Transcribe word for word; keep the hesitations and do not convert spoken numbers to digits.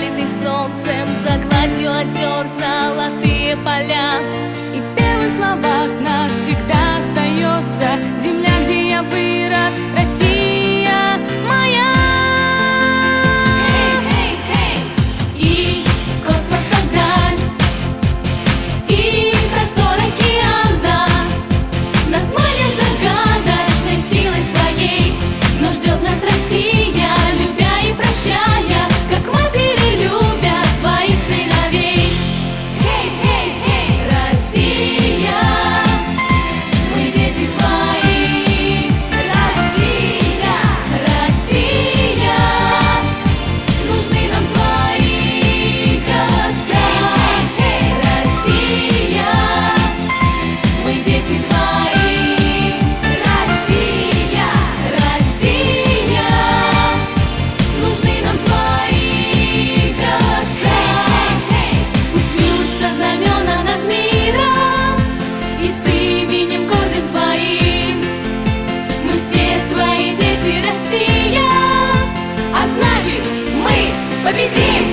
омыты солнцем, за гладью озер золотые поля. И в первых словах навсегда остается земля, где я вырос, Россия моя. И космоса даль, и простор океана нас манит загадочной силой своей. Но ждет нас Россия, любя и прощая, как матери любят своих сыновей. Хей, хей, хей, Россия, мы дети твои. Россия, Россия, нужны нам твои голоса. Россия, мы дети твои. Россия, Россия, нужны нам твои голоса. Пусть льются знамена над миром, и с именем гордым твоим мы все твои дети, Россия, а значит, мы победим!